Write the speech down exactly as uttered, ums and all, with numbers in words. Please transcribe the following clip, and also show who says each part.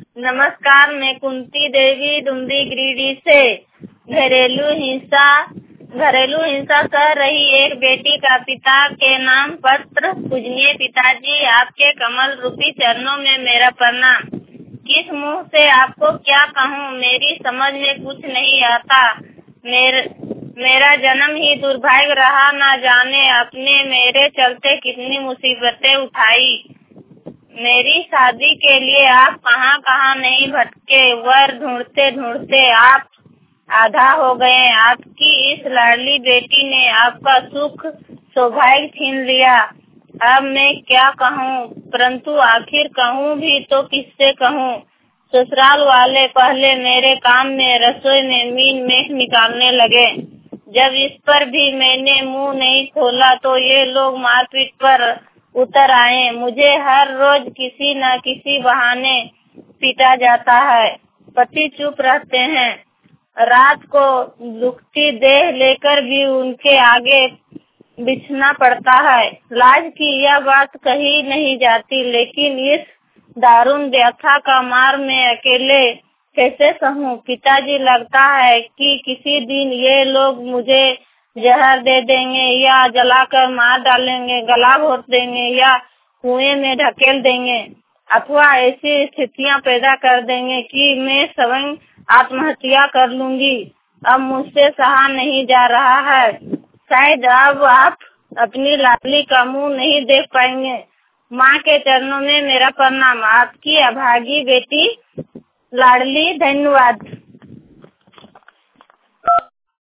Speaker 1: नमस्कार, मैं कुंती देवी डुमरी गिरिडीह से घरेलू हिंसा घरेलू हिंसा कर रही एक बेटी का पिता के नाम पत्र। पूजनीय पिताजी, आपके कमल रूपी चरणों में मेरा प्रणाम। किस मुंह से आपको क्या कहूँ, मेरी समझ में कुछ नहीं आता। मेर, मेरा जन्म ही दुर्भाग्य रहा, न जाने अपने मेरे चलते कितनी मुसीबतें उठाई। मेरी शादी के लिए आप कहाँ कहाँ नहीं भटके, वर ढूंढते ढूंढते आप आधा हो गए। आपकी इस लाडली बेटी ने आपका सुख सौभाग्य छीन लिया। अब मैं क्या कहूँ, परंतु आखिर कहूँ भी तो किससे कहूँ। ससुराल वाले पहले मेरे काम में, रसोई में मीन मेख निकालने लगे। जब इस पर भी मैंने मुंह नहीं खोला तो ये लोग मारपीट पर उतर आए। मुझे हर रोज किसी न किसी बहाने पीटा जाता है। पति चुप रहते हैं। रात को दुखती देह लेकर भी उनके आगे बिछना पड़ता है। लाज की यह बात कही नहीं जाती, लेकिन इस दारुण व्यथा का मार मैं अकेले कैसे सहूँ। पिताजी, लगता है कि किसी दिन ये लोग मुझे जहर दे देंगे या जलाकर मार डालेंगे, गला घोट देंगे या कुएं में ढकेल देंगे, अथवा ऐसी स्थितियां पैदा कर देंगे कि मैं स्वयं आत्महत्या कर लूंगी। अब मुझसे सहा नहीं जा रहा है। शायद अब आप अपनी लाडली का मुंह नहीं देख पाएंगे। माँ के चरणों में मेरा प्रणाम। आपकी अभागी बेटी लाडली। धन्यवाद।